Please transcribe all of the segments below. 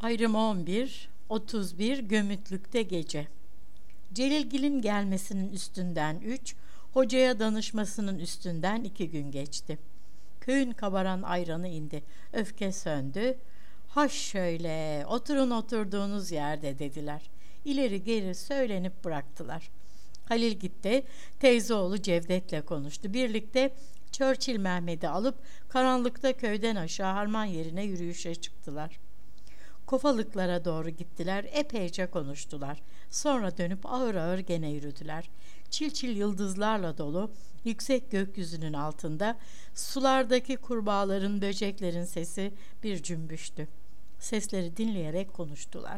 Ayrım 11, 31 Gömütlük'te gece. Celilgil'in gelmesinin üstünden 3, hocaya danışmasının üstünden 2 gün geçti. Köyün kabaran ayranı indi, öfke söndü. "Ha şöyle, oturun oturduğunuz yerde," dediler. İleri geri söylenip bıraktılar. Halil gitti, teyzeoğlu Cevdet'le konuştu. Birlikte Churchill Mehmet'i alıp karanlıkta köyden aşağı harman yerine yürüyüşe çıktılar. Kofalıklara doğru gittiler, epeyce konuştular. Sonra dönüp ağır ağır gene yürüdüler. Çil çil yıldızlarla dolu yüksek gökyüzünün altında sulardaki kurbağaların, böceklerin sesi bir cümbüştü. Sesleri dinleyerek konuştular.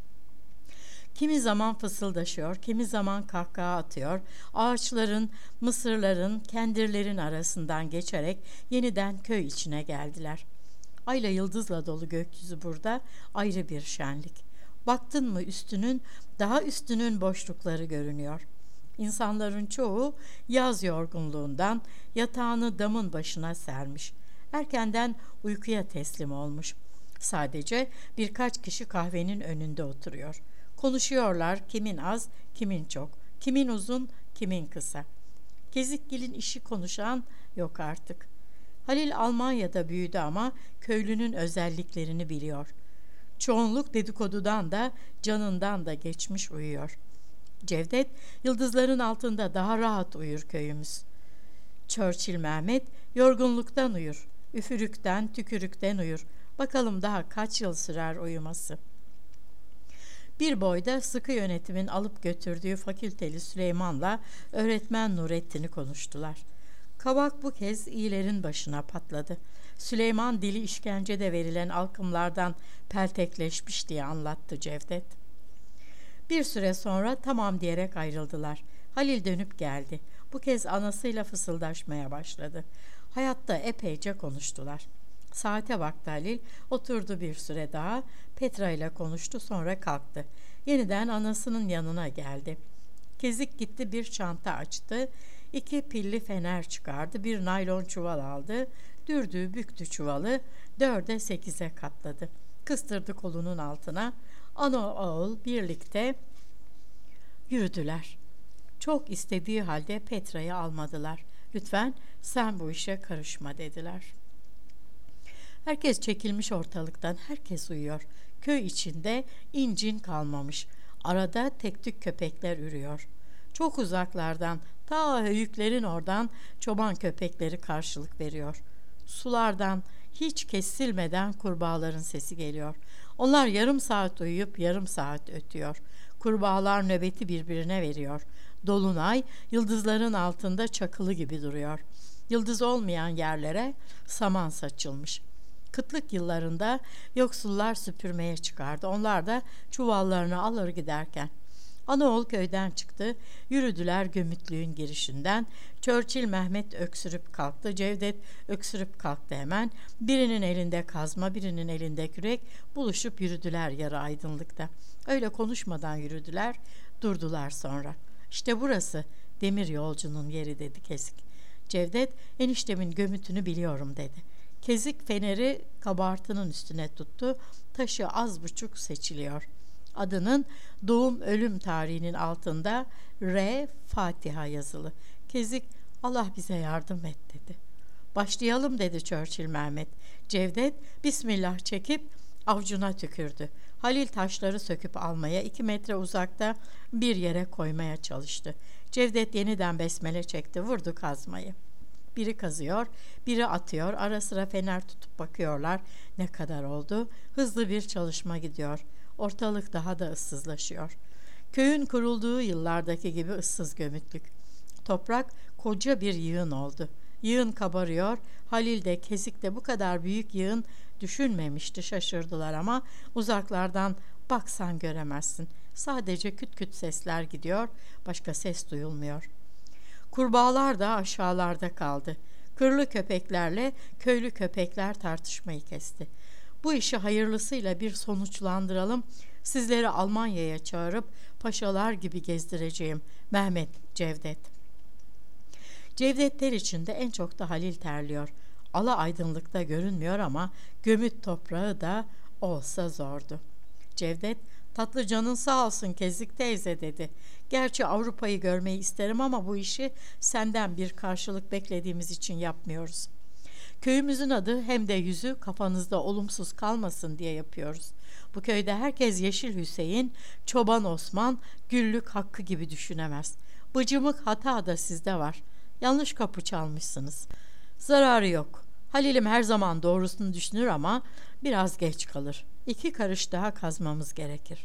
Kimi zaman fısıldaşıyor, kimi zaman kahkaha atıyor, ağaçların, mısırların, kendirlerin arasından geçerek yeniden köy içine geldiler. Ayla yıldızla dolu gökyüzü burada ayrı bir şenlik. Baktın mı daha üstünün boşlukları görünüyor. İnsanların çoğu yaz yorgunluğundan yatağını damın başına sermiş. Erkenden uykuya teslim olmuş. Sadece birkaç kişi kahvenin önünde oturuyor. Konuşuyorlar, kimin az, kimin çok, kimin uzun, kimin kısa. Gezikgil'in işi konuşan yok artık. Halil Almanya'da büyüdü ama köylünün özelliklerini biliyor. Çoğunluk dedikodudan da canından da geçmiş uyuyor. Cevdet, yıldızların altında daha rahat uyur köyümüz. Churchill Mehmet, yorgunluktan uyur, üfürükten, tükürükten uyur. Bakalım daha kaç yıl sürer uyuması. Bir boyda sıkı yönetimin alıp götürdüğü fakülteli Süleyman'la öğretmen Nurettin'i konuştular. Kabak bu kez iyilerin başına patladı. Süleyman dili işkencede verilen alkımlardan peltekleşmiş diye anlattı Cevdet. Bir süre sonra tamam diyerek ayrıldılar. Halil dönüp geldi. Bu kez anasıyla fısıldaşmaya başladı. Hayatta epeyce konuştular. Saate baktı Halil, oturdu bir süre daha, Petra ile konuştu, sonra kalktı. Yeniden anasının yanına geldi. Kezik gitti, bir çanta açtı, 2 pilli fener çıkardı, bir naylon çuval aldı, dürdü büktü çuvalı, 4'e 8'e katladı. Kıstırdı kolunun altına, ana oğul birlikte yürüdüler. Çok istediği halde Petra'yı almadılar. "Lütfen sen bu işe karışma," dediler. Herkes çekilmiş ortalıktan, herkes uyuyor. Köy içinde incin kalmamış. Arada tek tük köpekler ürüyor. Çok uzaklardan, ta höyüklerin oradan çoban köpekleri karşılık veriyor. Sulardan hiç kesilmeden kurbağaların sesi geliyor. Onlar yarım saat uyuyup yarım saat ötüyor. Kurbağalar nöbeti birbirine veriyor. Dolunay yıldızların altında çakılı gibi duruyor. Yıldız olmayan yerlere saman saçılmış. Kıtlık yıllarında yoksullar süpürmeye çıkardı. Onlar da çuvallarını alır giderken. Anaoğul köyden çıktı. Yürüdüler Gömütlüğün girişinden. Churchill Mehmet öksürüp kalktı. Cevdet öksürüp kalktı hemen. Birinin elinde kazma, birinin elinde kürek. Buluşup yürüdüler yarı aydınlıkta. Öyle konuşmadan yürüdüler. Durdular sonra. "İşte burası demir yolcunun yeri," dedi Kesik. Cevdet, "Eniştemin gömütünü biliyorum," dedi. Kezik feneri kabartının üstüne tuttu. Taşı az buçuk seçiliyor. Adının doğum ölüm tarihinin altında R. Fatiha yazılı. Kezik, "Allah bize yardım et," dedi. "Başlayalım," dedi Churchill Mehmet. Cevdet Bismillah çekip avucuna tükürdü. Halil taşları söküp almaya 2 metre uzakta bir yere koymaya çalıştı. Cevdet yeniden besmele çekti, vurdu kazmayı. Biri kazıyor, biri atıyor, ara sıra fener tutup bakıyorlar. Ne kadar oldu? Hızlı bir çalışma gidiyor. Ortalık daha da ıssızlaşıyor. Köyün kurulduğu yıllardaki gibi ıssız Gömütlük. Toprak koca bir yığın oldu. Yığın kabarıyor. Halil de Kezik de bu kadar büyük yığın düşünmemişti, şaşırdılar ama uzaklardan baksan göremezsin. Sadece küt küt sesler gidiyor, başka ses duyulmuyor. Kurbağalar da aşağılarda kaldı. Kırlı köpeklerle köylü köpekler tartışmayı kesti. "Bu işi hayırlısıyla bir sonuçlandıralım. Sizleri Almanya'ya çağırıp paşalar gibi gezdireceğim. Mehmet, Cevdet." Cevdetler içinde en çok da Halil terliyor. Ala aydınlıkta görünmüyor ama gömüt toprağı da Olsa zordu. Cevdet, tatlı canın sağ olsun Kezik teyze dedi. Gerçi Avrupa'yı görmeyi isterim ama bu işi senden bir karşılık beklediğimiz için yapmıyoruz. Köyümüzün adı hem de yüzü kafanızda olumsuz kalmasın diye yapıyoruz. Bu köyde herkes Yeşil Hüseyin, Çoban Osman, Güllük Hakkı gibi düşünemez. Bıcımık hata da sizde var. Yanlış kapı çalmışsınız. Zararı yok. Halil'im her zaman doğrusunu düşünür ama biraz geç kalır. 2 karış daha kazmamız gerekir.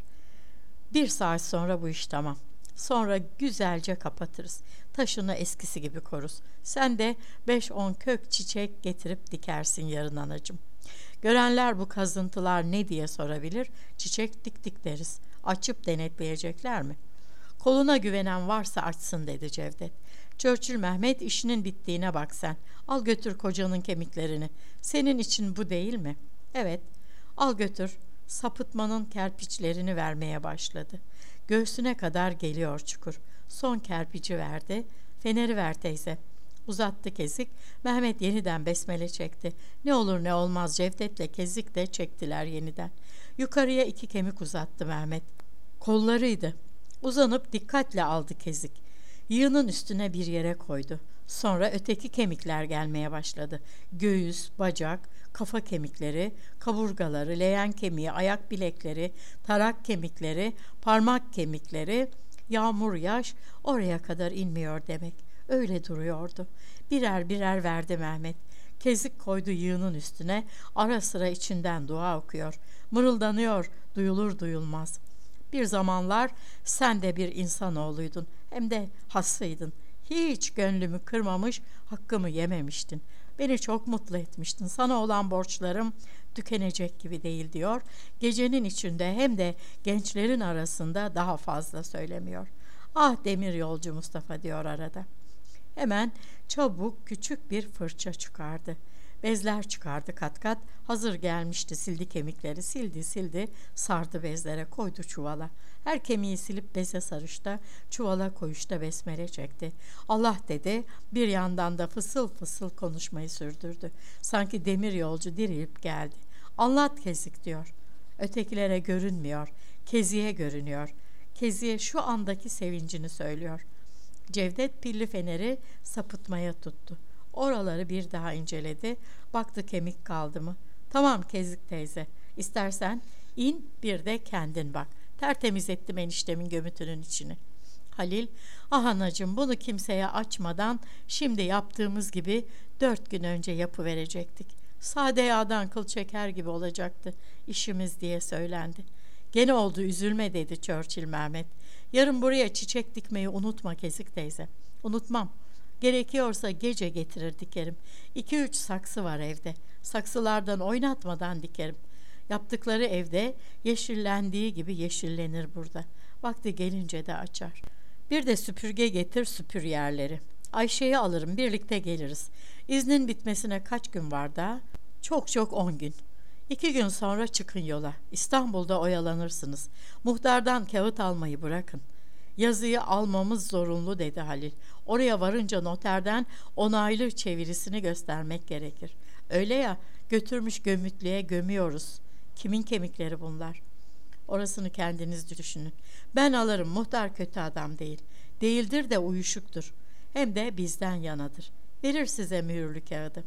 1 saat sonra bu iş tamam. Sonra güzelce kapatırız. Taşını eskisi gibi koruz. Sen de 5-10 kök çiçek getirip dikersin yarın anacığım. Görenler bu kazıntılar ne diye sorabilir. Çiçek diktik deriz. Açıp denetleyecekler mi? Koluna güvenen varsa açsın dedi Cevdet. Churchill Mehmet, işinin bittiğine bak sen. Al götür kocanın kemiklerini. Senin için bu değil mi? Evet. Al götür. Sapıtmanın kerpiçlerini vermeye başladı. Göğsüne kadar geliyor çukur. Son kerpici verdi. Feneri ver teyze. Uzattı Kezik. Mehmet yeniden besmele çekti. Ne olur ne olmaz Cevdet'le Kezik de çektiler yeniden. Yukarıya 2 kemik uzattı Mehmet. Kollarıydı. Uzanıp dikkatle aldı Kezik. Yığının üstüne bir yere koydu. Sonra öteki kemikler gelmeye başladı. Göğüs, bacak, kafa kemikleri, kaburgaları, leğen kemiği, ayak bilekleri, tarak kemikleri, parmak kemikleri, yağmur yaş oraya kadar inmiyor demek. Öyle duruyordu. Birer birer verdi Mehmet. Kezik koydu yığının üstüne, ara sıra içinden dua okuyor. Mırıldanıyor, duyulur duyulmaz. Bir zamanlar sen de bir insanoğluydun, hem de hassıydın. Hiç gönlümü kırmamış, hakkımı yememiştin. Beni çok mutlu etmiştin. Sana olan borçlarım tükenecek gibi değil diyor. Gecenin içinde hem de gençlerin arasında daha fazla söylemiyor. Ah demir yolcu Mustafa diyor arada. Hemen çabuk küçük bir fırça çıkardı. Bezler çıkardı kat kat. Hazır gelmişti, sildi kemikleri, sildi, sardı bezlere, koydu çuvala. Her kemiği silip beze sarışta, çuvala koyuşta besmele çekti. Allah dedi, bir yandan da fısıl fısıl konuşmayı sürdürdü. Sanki demir yolcu dirilip geldi. Anlat Kezik diyor. Ötekilere görünmüyor, Kezik'e görünüyor. Kezik'e şu andaki sevincini söylüyor. Cevdet pilli feneri sapıtmaya tuttu. Oraları bir daha inceledi. Baktı kemik kaldı mı? Tamam Kezik teyze. İstersen in bir de kendin bak. Tertemiz ettim eniştemin gömütünün içini. Halil, ah anacığım bunu kimseye açmadan şimdi yaptığımız gibi 4 gün önce yapıverecektik. Sade yağdan kıl çeker gibi olacaktı işimiz diye söylendi. Gene oldu üzülme dedi Churchill Mehmet. Yarın buraya çiçek dikmeyi unutma Kezik teyze. Unutmam. Gerekiyorsa gece getirir dikerim. 2-3 saksı var evde. Saksılardan oynatmadan dikerim. Yaptıkları evde yeşillendiği gibi yeşillenir burada. Vakti gelince de açar. Bir de süpürge getir süpür yerleri. Ayşe'yi alırım birlikte geliriz. İznin bitmesine kaç gün var daha? Çok 10 gün. 2 gün sonra çıkın yola. İstanbul'da oyalanırsınız. Muhtardan kağıt almayı bırakın. Yazıyı almamız zorunlu dedi Halil. Oraya varınca noterden onaylı çevirisini göstermek gerekir. Öyle ya, götürmüş gömütlüğe gömüyoruz. Kimin kemikleri bunlar? Orasını kendiniz düşünün. Ben alırım, muhtar kötü adam değil. Değildir de uyuşuktur. Hem de bizden yanadır. Verir size mühürlü kağıdı.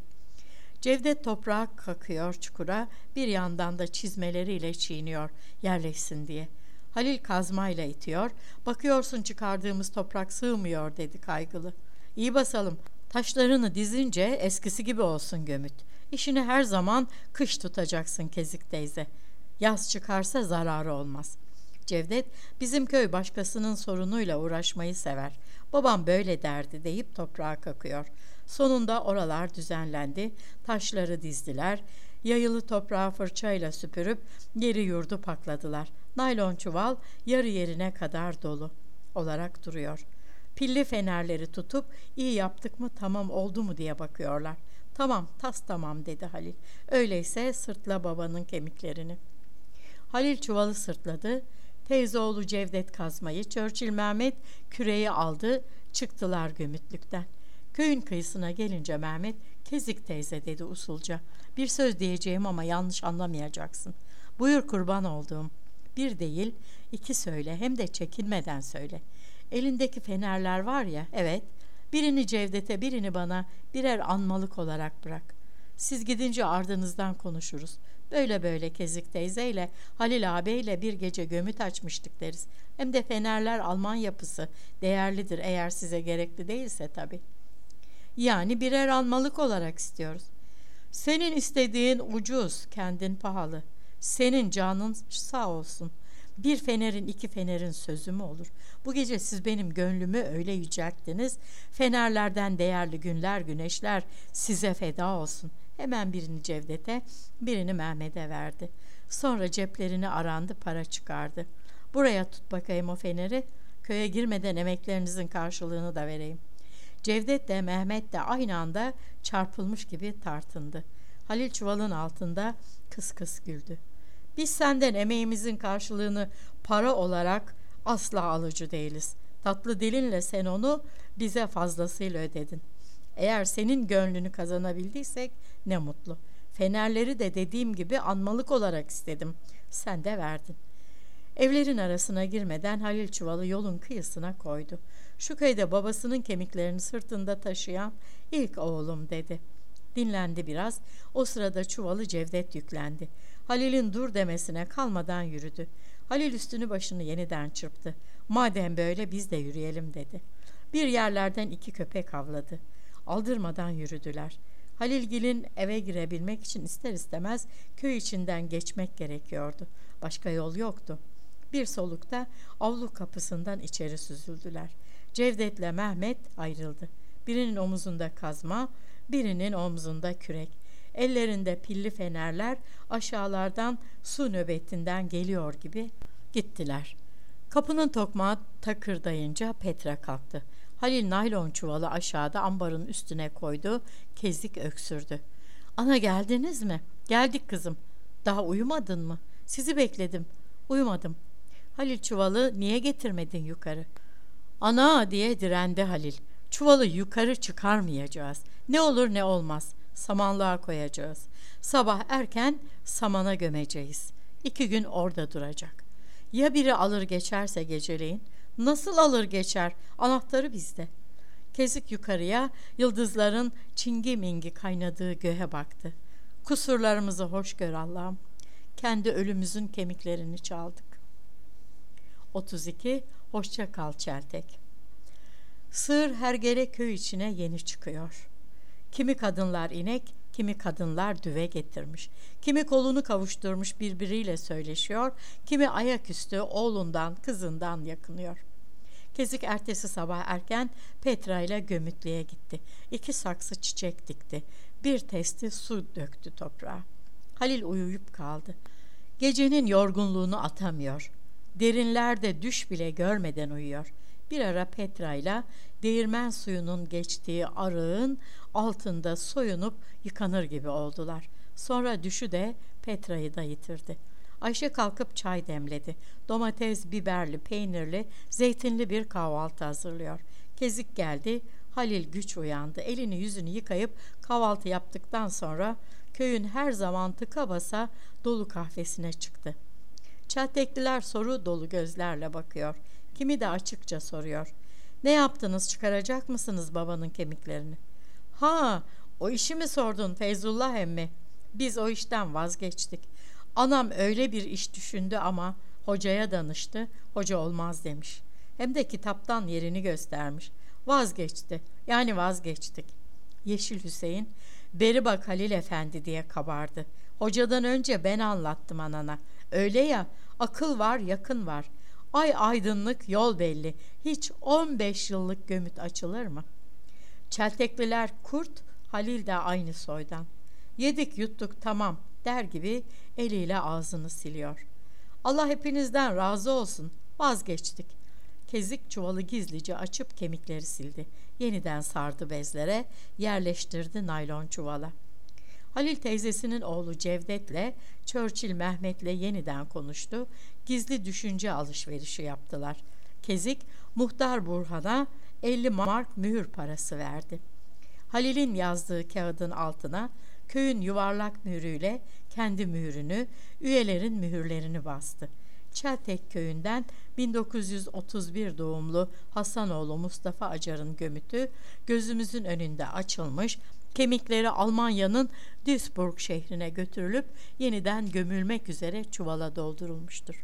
Cevdet toprağa kakıyor çukura, bir yandan da çizmeleriyle çiğniyor yerleşsin diye. Halil kazmayla itiyor. Bakıyorsun çıkardığımız toprak sığmıyor dedi kaygılı. İyi basalım. Taşlarını dizince eskisi gibi olsun gömüt. İşini her zaman kış tutacaksın Kezik teyze. Yaz çıkarsa zararı olmaz. Cevdet, bizim köy başkasının sorunuyla uğraşmayı sever. Babam böyle derdi deyip toprağa kakıyor. Sonunda oralar düzenlendi. Taşları dizdiler. Yayılı toprağı fırçayla süpürüp yeri yurdu pakladılar. Naylon çuval yarı yerine kadar dolu olarak duruyor. Pilli fenerleri tutup iyi yaptık mı tamam oldu mu diye bakıyorlar. Tamam tas tamam dedi Halil. Öyleyse sırtla babanın kemiklerini. Halil çuvalı sırtladı. Teyzeoğlu Cevdet kazmayı, Churchill Mehmet küreği aldı. Çıktılar gömütlükten. Köyün kıyısına gelince Mehmet, Kezik teyze dedi usulca. Bir söz diyeceğim ama yanlış anlamayacaksın. Buyur kurban olduğum. Bir değil, iki söyle, hem de çekinmeden söyle. Elindeki fenerler var ya, evet. Birini Cevdet'e, birini bana birer anmalık olarak bırak. Siz gidince ardınızdan konuşuruz. Böyle böyle Kezik teyzeyle Halil ağabeyle bir gece gömüt açmıştık deriz. Hem de fenerler Alman yapısı, değerlidir eğer size gerekli değilse tabii. Yani birer almalık olarak istiyoruz. Senin istediğin ucuz, kendin pahalı. Senin canın sağ olsun. Bir fenerin iki fenerin sözü mü olur? Bu gece siz benim gönlümü öyle yücelttiniz. Fenerlerden değerli günler, güneşler size feda olsun. Hemen birini Cevdet'e, birini Mehmet'e verdi. Sonra ceplerini arandı, para çıkardı. Buraya tut bakayım o feneri. Köye girmeden emeklerinizin karşılığını da vereyim. Cevdet de Mehmet de aynı anda çarpılmış gibi tartındı. Halil çuvalın altında kıs kıs güldü. Biz senden emeğimizin karşılığını para olarak asla alıcı değiliz. Tatlı dilinle sen onu bize fazlasıyla ödedin. Eğer senin gönlünü kazanabildiysek ne mutlu. Fenerleri de dediğim gibi anmalık olarak istedim. Sen de verdin. Evlerin arasına girmeden Halil çuvalı yolun kıyısına koydu. Şu köyde babasının kemiklerini sırtında taşıyan ilk oğlum dedi. Dinlendi biraz. O sırada çuvalı Cevdet yüklendi. Halil'in dur demesine kalmadan yürüdü. Halil üstünü başını yeniden çırptı. Madem böyle biz de yürüyelim dedi. Bir yerlerden iki köpek havladı. Aldırmadan yürüdüler. Halilgil'in eve girebilmek için ister istemez köy içinden geçmek gerekiyordu. Başka yol yoktu. Bir solukta avlu kapısından içeri süzüldüler. Cevdet'le Mehmet ayrıldı. Birinin omuzunda kazma, birinin omzunda kürek. Ellerinde pilli fenerler aşağılardan su nöbetinden geliyor gibi gittiler. Kapının tokmağı takırdayınca Petra kalktı. Halil naylon çuvalı aşağıda ambarın üstüne koydu. Kezik öksürdü. Ana geldiniz mi? Geldik kızım. Daha uyumadın mı? Sizi bekledim. Uyumadım. Halil çuvalı niye getirmedin yukarı? Ana diye direndi Halil. Çuvalı yukarı çıkarmayacağız. Ne olur ne olmaz. Samanlığa koyacağız. Sabah erken samana gömeceğiz. 2 gün orada duracak. Ya biri alır geçerse geceleyin? Nasıl alır geçer? Anahtarı bizde. Kezik yukarıya yıldızların çingi mingi kaynadığı göğe baktı. Kusurlarımızı hoş gör Allah'ım. Kendi ölümümüzün kemiklerini çaldık. 32. Hoşça kal Çeltek. Sığır hergele köy içine yeni çıkıyor. Kimi kadınlar inek, kimi kadınlar düve getirmiş. Kimi kolunu kavuşturmuş birbiriyle söyleşiyor, kimi ayaküstü oğlundan, kızından yakınıyor. Kezik ertesi sabah erken Petra ile Gömütlü'ye gitti. 2 saksı çiçek dikti. Bir testi su döktü toprağa. Halil uyuyup kaldı. Gecenin yorgunluğunu atamıyor. Derinlerde düş bile görmeden uyuyor. Bir ara Petra ile değirmen suyunun geçtiği arığın altında soyunup yıkanır gibi oldular. Sonra düşü de Petra'yı da yitirdi. Ayşe kalkıp çay demledi. Domates, biberli, peynirli, zeytinli bir kahvaltı hazırlıyor. Kezik geldi. Halil güç uyandı. Elini yüzünü yıkayıp kahvaltı yaptıktan sonra köyün her zaman tıka basa dolu kahvesine çıktı. Çeltekliler soru dolu gözlerle bakıyor. Kimi de açıkça soruyor. Ne yaptınız, çıkaracak mısınız babanın kemiklerini? Ha, o işi mi sordun Feyzullah emmi? Biz o işten vazgeçtik. Anam öyle bir iş düşündü ama hocaya danıştı. Hoca olmaz demiş. Hem de kitaptan yerini göstermiş. Vazgeçti. Yani vazgeçtik. Yeşil Hüseyin, beri bak Halil Efendi diye kabardı. Hocadan önce ben anlattım anana. Öyle ya, akıl var, yakın var. Ay aydınlık, yol belli. Hiç 15 yıllık gömüt açılır mı? Çeltekliler kurt, Halil de aynı soydan. Yedik yuttuk tamam der gibi eliyle ağzını siliyor. Allah hepinizden razı olsun. Vazgeçtik. Kezik çuvalı gizlice açıp kemikleri sildi. Yeniden sardı bezlere, yerleştirdi naylon çuvala. Halil teyzesinin oğlu Cevdet'le Churchill Mehmet'le yeniden konuştu. Gizli düşünce alışverişi yaptılar. Kezik muhtar Burhan'a 50 mark mühür parası verdi. Halil'in yazdığı kağıdın altına Köyün yuvarlak mührüyle kendi mührünü, üyelerin mühürlerini bastı. Çeltek köyünden 1931 doğumlu Hasanoğlu Mustafa Acar'ın gömütü gözümüzün önünde açılmış, kemikleri Almanya'nın Duisburg şehrine götürülüp yeniden gömülmek üzere çuvala doldurulmuştur.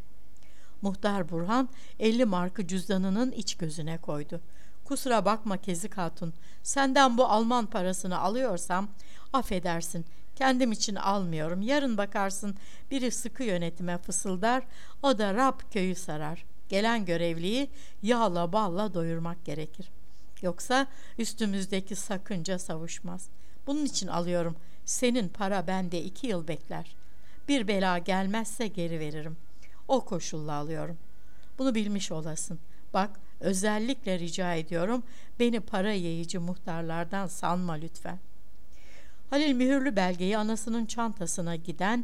Muhtar Burhan 50 markı cüzdanının iç gözüne koydu. Kusura bakma Kezik Hatun, senden bu Alman parasını alıyorsam affedersin, kendim için almıyorum. Yarın bakarsın biri sıkı yönetime fısıldar, o da rap köyü sarar. Gelen görevliyi yağla balla doyurmak gerekir. Yoksa üstümüzdeki sakınca savuşmaz. Bunun için alıyorum. Senin para bende 2 yıl bekler. Bir bela gelmezse geri veririm. O koşulla alıyorum. Bunu bilmiş olasın. Bak, özellikle rica ediyorum, beni para yiyici muhtarlardan sanma lütfen. Halil mühürlü belgeyi anasının çantasına giden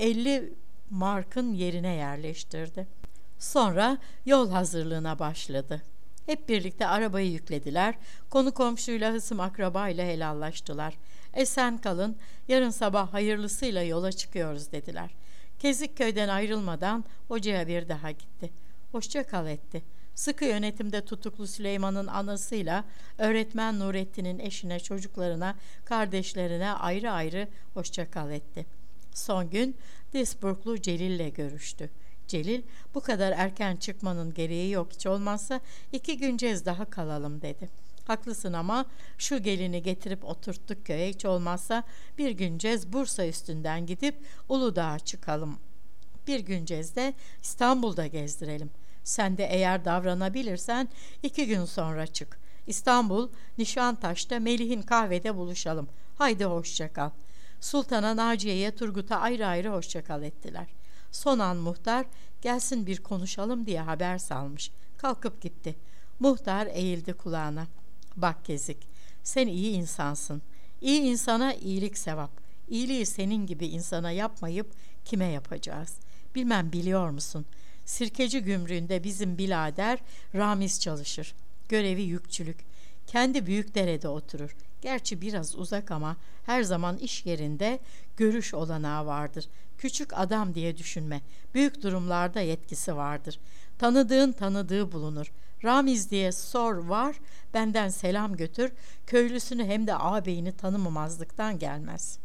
50 markın yerine yerleştirdi. Sonra yol hazırlığına başladı. Hep birlikte arabayı yüklediler. Konu komşuyla, hısım akrabayla helallaştılar. Esen kalın, yarın sabah hayırlısıyla yola çıkıyoruz dediler. Kezikköy'den ayrılmadan hocaya bir daha gitti. Hoşça kal etti. Sıkı yönetimde tutuklu Süleyman'ın anasıyla öğretmen Nurettin'in eşine, çocuklarına, kardeşlerine ayrı ayrı hoşça kal etti. Son gün Duisburglu Celil'le görüştü. Celil, bu kadar erken çıkmanın gereği yok, hiç olmazsa 2 gün daha kalalım dedi. Haklısın ama şu gelini getirip oturttuk köye, hiç olmazsa bir gün Bursa üstünden gidip Uludağ'a çıkalım. Bir gün de İstanbul'da gezdirelim. Sen de eğer davranabilirsen 2 gün sonra çık. İstanbul, Nişantaş'ta Melih'in kahvede buluşalım. Haydi hoşça kal. Sultan'a, Naciye'ye, Turgut'a ayrı ayrı hoşça kal ettiler. Son an muhtar gelsin bir konuşalım diye haber salmış. Kalkıp gitti. Muhtar eğildi kulağına. Bak Kezik, sen iyi insansın. İyi insana iyilik sevap. İyiliği senin gibi insana yapmayıp kime yapacağız? Bilmem biliyor musun? Sirkeci gümrüğünde bizim birader Ramiz çalışır. Görevi yükçülük. Kendi Büyükdere'de oturur. Gerçi biraz uzak ama her zaman iş yerinde görüş olanağı vardır. Küçük adam diye düşünme. Büyük durumlarda yetkisi vardır. Tanıdığın tanıdığı bulunur. Ramiz diye sor var, benden selam götür. Köylüsünü hem de ağabeyini tanımamazlıktan gelmez.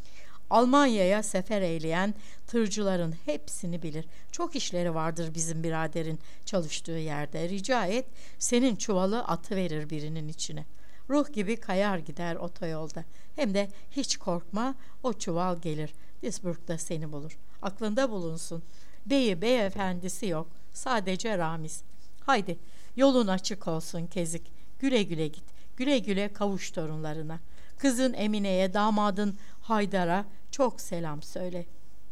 Almanya'ya sefer eyleyen tırcıların hepsini bilir. Çok işleri vardır bizim biraderin çalıştığı yerde. Rica et, senin çuvalı atıverir birinin içine. Ruh gibi kayar gider otoyolda. Hem de hiç korkma, o çuval gelir. Duisburg'da seni bulur. Aklında bulunsun. Beyefendisi yok. Sadece Ramiz. Haydi, yolun açık olsun Kezik. Güle güle git. Güle güle kavuş torunlarına. Kızın Emine'ye, damadın Haydar'a çok selam söyle.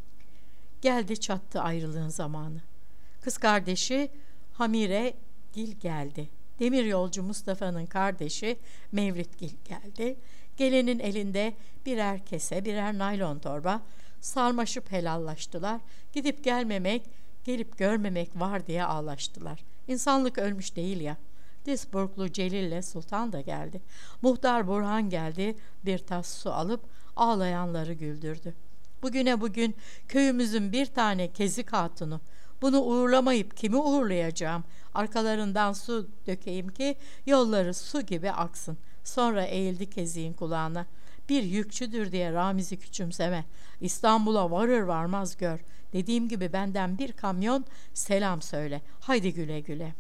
Geldi çattı ayrılığın zamanı. Kız kardeşi Hamire Gil geldi. Demiryolcu Mustafa'nın kardeşi Mevlid Gil geldi. Gelenin elinde birer kese, birer naylon torba, sarmaşıp helallaştılar. Gidip gelmemek, gelip görmemek var diye ağlaştılar. İnsanlık ölmüş değil ya. Duisburglu Celil'le Sultan da geldi. Muhtar Burhan geldi, bir tas su alıp ağlayanları güldürdü. Bugüne bugün köyümüzün bir tane Kezik hatunu. Bunu uğurlamayıp kimi uğurlayacağım? Arkalarından su dökeyim ki yolları su gibi aksın. Sonra eğildi Kezik'in kulağına. Bir yükçüdür diye Ramiz'i küçümseme. İstanbul'a varır varmaz gör. Dediğim gibi benden bir kamyon selam söyle. Haydi güle güle.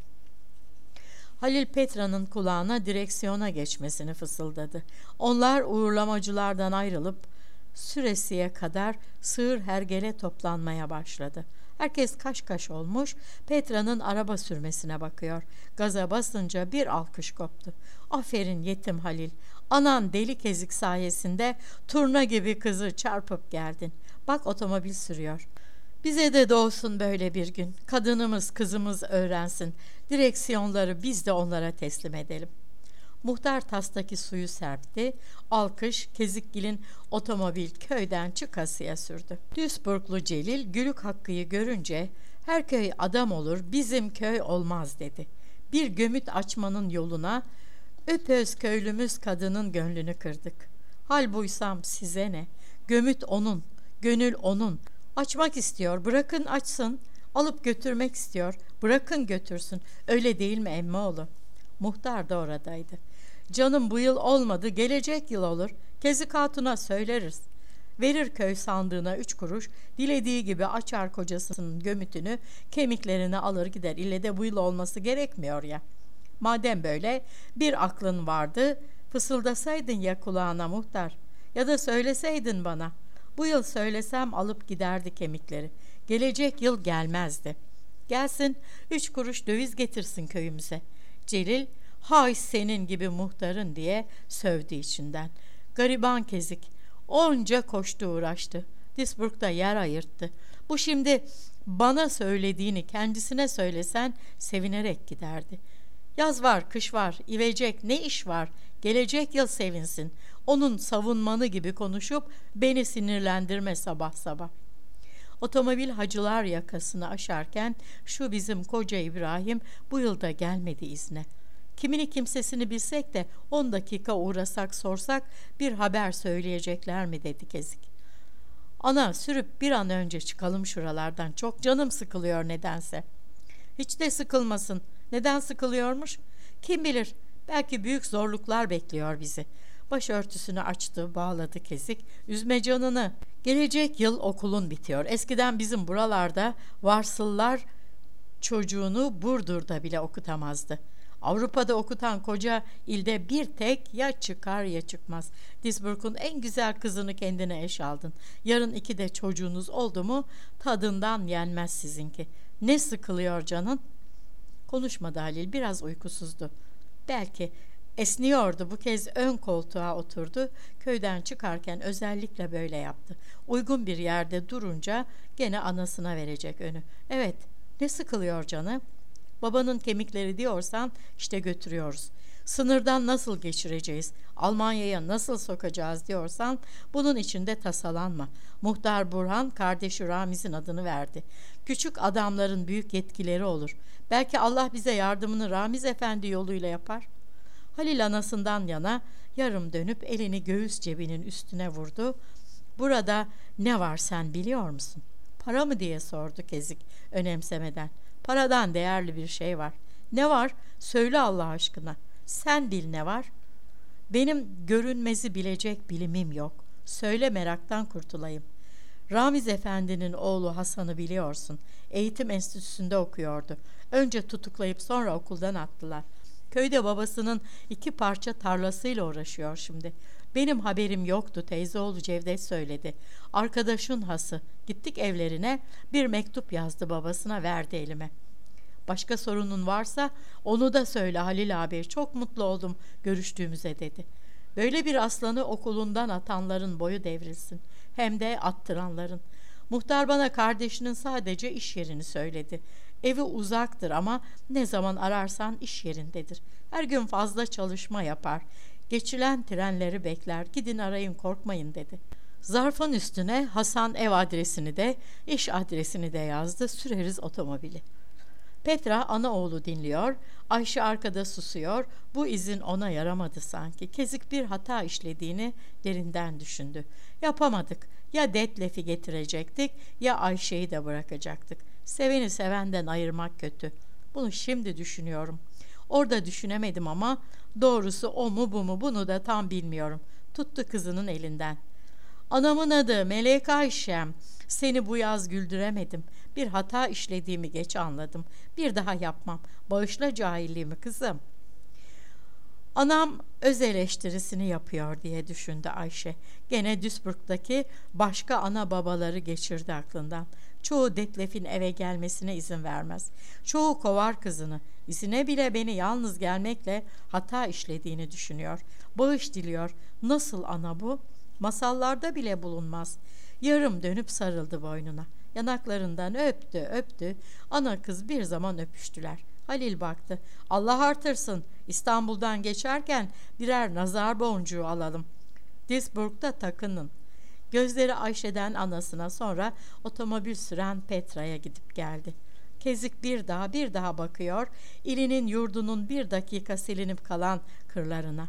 Halil Petra'nın kulağına direksiyona geçmesini fısıldadı. Onlar uğurlamacılardan ayrılıp Süresi'ye kadar sığır hergele toplanmaya başladı. Herkes kaş kaş olmuş, Petra'nın araba sürmesine bakıyor. Gaza basınca bir alkış koptu. Aferin yetim Halil, anan deli Kezik sayesinde turna gibi kızı çarpıp geldin. Bak otomobil sürüyor. Bize de doğsun böyle bir gün. Kadınımız, kızımız öğrensin. Direksiyonları biz de onlara teslim edelim. Muhtar tastaki suyu serpti. Alkış Kezikgil'in otomobil köyden çıkasıya sürdü. Duisburglu Celil Gülük Hakkı'yı görünce her köy adam olur, bizim köy olmaz dedi. Bir gömüt açmanın yoluna öpöz köylümüz kadının gönlünü kırdık. Hal buysam size ne? Gömüt onun, gönül onun. Açmak istiyor, bırakın açsın. Alıp götürmek istiyor, bırakın götürsün. Öyle değil mi emmoğlu? Muhtar da oradaydı. Canım bu yıl olmadı, gelecek yıl olur. Kezik Hatun'a söyleriz. Verir köy sandığına 3 kuruş, dilediği gibi açar kocasının gömütünü, kemiklerini alır gider. İlle de bu yıl olması gerekmiyor ya. Madem böyle bir aklın vardı, fısıldasaydın ya kulağına muhtar. Ya da söyleseydin bana. Bu yıl söylesem alıp giderdi kemikleri. Gelecek yıl gelmezdi. Gelsin 3 kuruş döviz getirsin köyümüze. Celil, hay senin gibi muhtarın diye sövdü içinden. Gariban Kezik, onca koştu uğraştı. Duisburg'da yer ayırttı. Bu şimdi bana söylediğini kendisine söylesen sevinerek giderdi. Yaz var, kış var, ivecek ne iş var? Gelecek yıl sevinsin. Onun savunmanı gibi konuşup beni sinirlendirme sabah sabah. Otomobil Hacılar yakasını aşarken şu bizim koca İbrahim bu yılda gelmedi izne. Kimini kimsesini bilsek de 10 dakika uğrasak sorsak bir haber söyleyecekler mi dedi Kezik. Ana sürüp bir an önce çıkalım şuralardan, çok canım sıkılıyor nedense. Hiç de sıkılmasın. Neden sıkılıyormuş? Kim bilir, belki büyük zorluklar bekliyor bizi. Başörtüsünü açtı, bağladı Kezik. Üzme canını. Gelecek yıl okulun bitiyor. Eskiden bizim buralarda varsıllar çocuğunu Burdur'da bile okutamazdı. Avrupa'da okutan koca ilde bir tek ya çıkar ya çıkmaz. Duisburg'un en güzel kızını kendine eş aldın. Yarın 2 çocuğunuz oldu mu tadından yenmez sizinki. Ne sıkılıyor canın? Konuşmadı Halil, biraz uykusuzdu. Belki esniyordu, bu kez ön koltuğa oturdu. Köyden çıkarken özellikle böyle yaptı. Uygun bir yerde durunca gene anasına verecek önü. Evet, ne sıkılıyor canı? Babanın kemikleri diyorsan işte götürüyoruz. Sınırdan nasıl geçireceğiz, Almanya'ya nasıl sokacağız diyorsan bunun için de tasalanma. Muhtar Burhan kardeşi Ramiz'in adını verdi. Küçük adamların büyük yetkileri olur. Belki Allah bize yardımını Ramiz Efendi yoluyla yapar. Halil anasından yana yarım dönüp elini göğüs cebinin üstüne vurdu. Burada ne var sen biliyor musun? Para mı diye sordu Kezik önemsemeden. Paradan değerli bir şey var. Ne var? Söyle Allah aşkına. Sen bil ne var? Benim görünmezi bilecek bilimim yok. Söyle meraktan kurtulayım. Ramiz Efendi'nin oğlu Hasan'ı biliyorsun. Eğitim enstitüsünde okuyordu. Önce tutuklayıp sonra okuldan attılar. Köyde babasının 2 parça tarlasıyla uğraşıyor şimdi. Benim haberim yoktu, teyzeoğlu Cevdet söyledi. Arkadaşın hası. Gittik evlerine, bir mektup yazdı babasına, verdi elime. Başka sorunun varsa onu da söyle Halil abi, çok mutlu oldum görüştüğümüze dedi. Böyle bir aslanı okulundan atanların boyu devrilsin. Hem de attıranların. Muhtar bana kardeşinin sadece iş yerini söyledi. Evi uzaktır ama ne zaman ararsan iş yerindedir. Her gün fazla çalışma yapar. Geçilen trenleri bekler. Gidin arayın, korkmayın dedi. Zarfın üstüne Hasan ev adresini de iş adresini de yazdı. Süreriz otomobili. Petra ana oğlu dinliyor. Ayşe arkada susuyor. Bu izin ona yaramadı sanki. Kezik bir hata işlediğini derinden düşündü. Yapamadık. Ya Detlef'i getirecektik ya Ayşe'yi de bırakacaktık. Seveni sevenden ayırmak kötü. Bunu şimdi düşünüyorum. Orada düşünemedim ama doğrusu o mu bu mu bunu da tam bilmiyorum. Tuttu kızının elinden. Anamın adı Melek Ayşem. Seni bu yaz güldüremedim. Bir hata işlediğimi geç anladım. Bir daha yapmam. Bağışla cahilliğimi kızım. Anam öz eleştirisini yapıyor diye düşündü Ayşe. Gene Duisburg'daki başka ana babaları geçirdi aklından. Çoğu Detlef'in eve gelmesine izin vermez. Çoğu kovar kızını. İzine bile beni yalnız gelmekle hata işlediğini düşünüyor. Bağış diliyor. Nasıl ana bu? Masallarda bile bulunmaz. Yarım dönüp sarıldı boynuna. Yanaklarından öptü. Ana kız bir zaman öpüştüler. Halil baktı. Allah artırsın. İstanbul'dan geçerken birer nazar boncuğu alalım. Duisburg'da takının. Gözleri Ayşe'den anasına, sonra otomobil süren Petra'ya gidip geldi. Kezik bir daha bakıyor, ilinin yurdunun bir dakika silinip kalan kırlarına.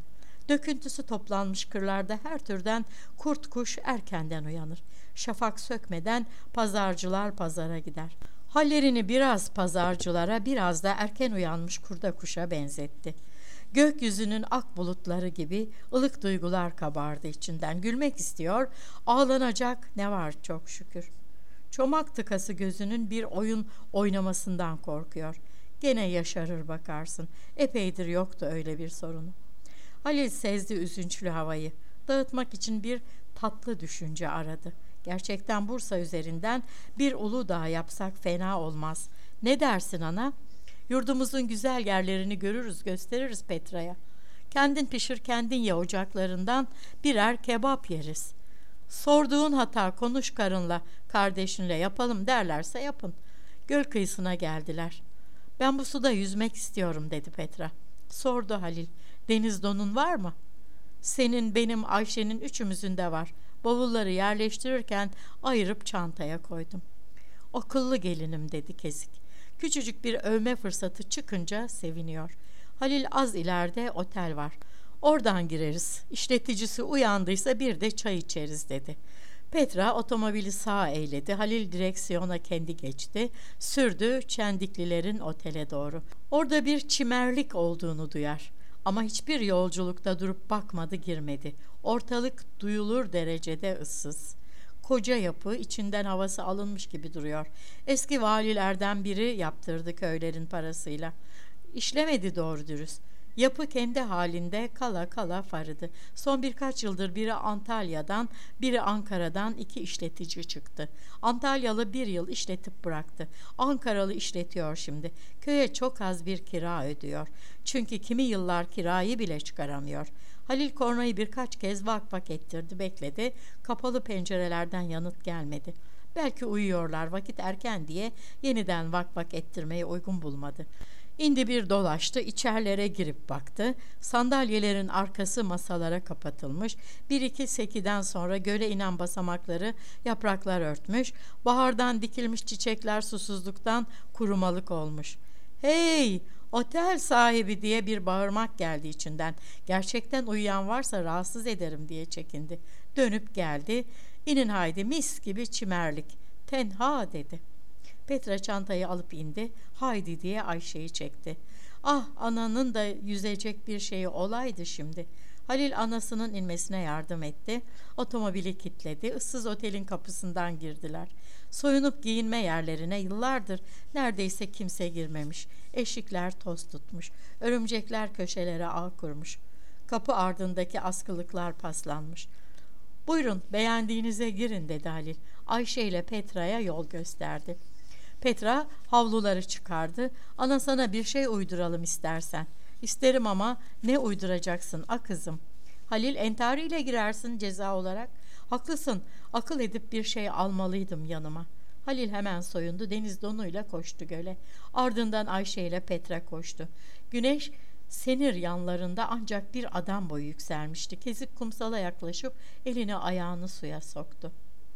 Döküntüsü toplanmış kırlarda her türden kurt kuş erkenden uyanır. Şafak sökmeden pazarcılar pazara gider. Hallerini biraz pazarcılara, biraz da erken uyanmış kurda kuşa benzetti. Gökyüzünün ak bulutları gibi ılık duygular kabardı içinden. Gülmek istiyor, ağlanacak ne var çok şükür. Çomak tıkası gözünün bir oyun oynamasından korkuyor. Gene yaşarır bakarsın. Epeydir yoktu öyle bir sorunu. Halil sezdi üzünçlü havayı. Dağıtmak için bir tatlı düşünce aradı. Gerçekten Bursa üzerinden bir Uludağ yapsak fena olmaz. Ne dersin ana? Yurdumuzun güzel yerlerini görürüz, gösteririz Petra'ya. Kendin pişir, kendin ye ocaklarından birer kebap yeriz. Sorduğun hata, konuş karınla, kardeşinle, yapalım derlerse yapın. Göl kıyısına geldiler. Ben bu suda yüzmek istiyorum dedi Petra. Sordu Halil. Deniz donun var mı? Senin, benim, Ayşe'nin üçümüzün de var. Bavulları yerleştirirken ayırıp çantaya koydum. Akıllı gelinim dedi Kezik. Küçücük bir övme fırsatı çıkınca seviniyor. Halil az ileride otel var. Oradan gireriz. İşleticisi uyandıysa bir de çay içeriz dedi. Petra otomobili sağa eğledi. Halil direksiyona kendi geçti. Sürdü Çendiklilerin otele doğru. Orada bir çimerlik olduğunu duyar. Ama hiçbir yolculukta durup bakmadı, girmedi. Ortalık duyulur derecede ıssız. Koca yapı içinden havası alınmış gibi duruyor. Eski valilerden biri yaptırdı köylerin parasıyla. İşlemedi doğru dürüst. Yapı kendi halinde kala kala farıdı. Son birkaç yıldır biri Antalya'dan, biri Ankara'dan iki işletici çıktı. Antalyalı bir yıl işletip bıraktı. Ankaralı işletiyor şimdi. Köye çok az bir kira ödüyor. Çünkü kimi yıllar kirayı bile çıkaramıyor. Halil kornayı birkaç kez vak vak ettirdi, bekledi. Kapalı pencerelerden yanıt gelmedi. Belki uyuyorlar, vakit erken diye yeniden vak vak ettirmeyi uygun bulmadı. İndi bir dolaştı, içerlere girip baktı. Sandalyelerin arkası masalara kapatılmış. Bir iki sekiden sonra göle inen basamakları yapraklar örtmüş. Bahardan dikilmiş çiçekler susuzluktan kurumalık olmuş. "Hey, otel sahibi!" diye bir bağırmak geldi içinden. Gerçekten uyuyan varsa rahatsız ederim diye çekindi. Dönüp geldi. "İnin haydi, mis gibi çimerlik." "Tenha!" dedi. Petra çantayı alıp indi. "Haydi!" diye Ayşe'yi çekti. Ah, ananın da yüzecek bir şeyi olaydı şimdi. Halil anasının inmesine yardım etti. Otomobili kilitledi. Issız otelin kapısından girdiler. Soyunup giyinme yerlerine yıllardır neredeyse kimse girmemiş. Eşikler toz tutmuş. Örümcekler köşelere ağ kurmuş. Kapı ardındaki askılıklar paslanmış. "Buyurun, beğendiğinize girin" dedi Halil. Ayşe ile Petra'ya yol gösterdi. Petra havluları çıkardı. "Ana, sana bir şey uyduralım istersen." "İsterim ama ne uyduracaksın a kızım?" "Halil, entariyle girersin ceza olarak." "Haklısın, akıl edip bir şey almalıydım yanıma." Halil hemen soyundu, deniz donuyla koştu göle. Ardından Ayşe ile Petra koştu. Güneş senir yanlarında ancak bir adam boyu yükselmişti. Kezik kumsala yaklaşıp elini ayağını suya soktu.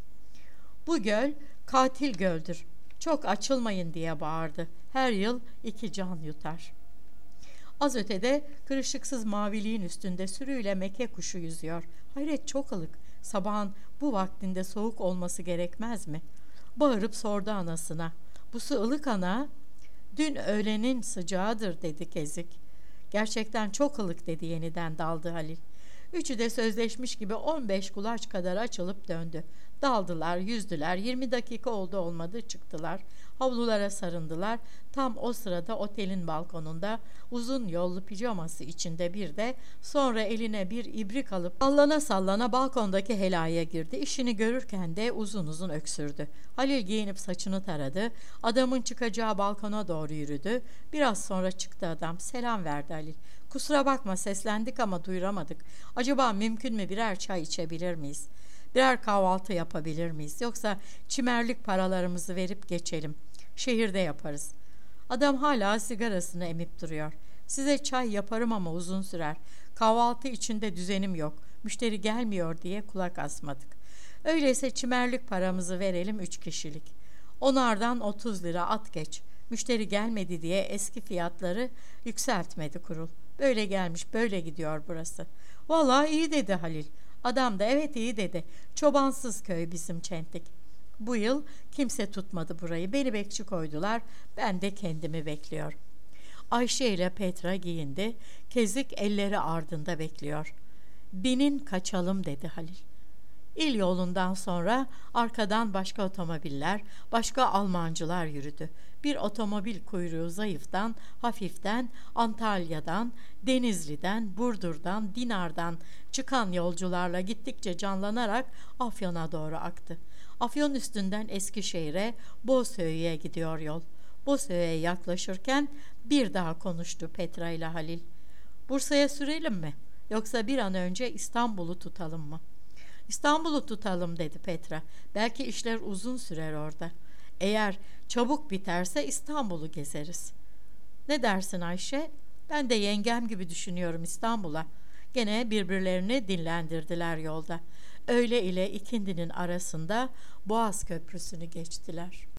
"Bu göl katil göldür. Çok açılmayın" diye bağırdı. "Her yıl 2 can yutar." Az ötede kırışıksız maviliğin üstünde sürüyle meke kuşu yüzüyor. Hayret, çok ılık. Sabahın bu vaktinde soğuk olması gerekmez mi? Bağırıp sordu anasına. "Bu su ılık ana." "Dün öğlenin sıcağıdır" dedi Kezik. "Gerçekten çok ılık" dedi, yeniden daldı Halil. Üçü de sözleşmiş gibi 15 kulaç kadar açılıp döndü. Daldılar, yüzdüler. 20 dakika oldu olmadı çıktılar. Havlulara sarındılar. Tam o sırada otelin balkonunda uzun yollu pijaması içinde bir de sonra eline bir ibrik alıp sallana sallana balkondaki helaya girdi. İşini görürken de uzun uzun öksürdü. Halil giyinip saçını taradı. Adamın çıkacağı balkona doğru yürüdü. Biraz sonra çıktı adam. Selam verdi Halil. "Kusura bakma, seslendik ama duyuramadık. Acaba mümkün mü, birer çay içebilir miyiz? Birer kahvaltı yapabilir miyiz? Yoksa çimerlik paralarımızı verip geçelim. Şehirde yaparız." Adam hala sigarasını emip duruyor. "Size çay yaparım ama uzun sürer. Kahvaltı içinde düzenim yok. Müşteri gelmiyor" diye kulak asmadık. "Öyleyse çimerlik paramızı verelim 3 kişilik. Onardan 30 lira at geç. Müşteri gelmedi diye eski fiyatları yükseltmedi kurul. Böyle gelmiş, böyle gidiyor burası. Vallahi iyi dedi Halil. Adam da evet iyi dedi. Çobansız köy bizim çentik. Bu yıl kimse tutmadı burayı. Beni bekçi koydular. Ben de kendimi bekliyorum. Ayşe ile Petra giyindi. Kezik elleri ardında bekliyor. Binin kaçalım dedi Halil. İl yolundan sonra arkadan başka otomobiller, başka Almancılar yürüdü. Bir otomobil kuyruğu zayıftan, hafiften, Antalya'dan, Denizli'den, Burdur'dan, Dinar'dan çıkan yolcularla gittikçe canlanarak Afyon'a doğru aktı. Afyon üstünden Eskişehir'e, Bozhöyük'e gidiyor yol. Bozhöyük'e yaklaşırken bir daha konuştu Petra ile Halil. Bursa'ya sürelim mi? Yoksa bir an önce İstanbul'u tutalım mı? İstanbul'u tutalım dedi Petra. Belki işler uzun sürer orada. Eğer çabuk biterse İstanbul'u gezeriz. Ne dersin Ayşe? Ben de yengem gibi düşünüyorum İstanbul'a. Gene birbirlerini dinlendirdiler yolda. Öğle ile ikindinin arasında Boğaz Köprüsü'nü geçtiler.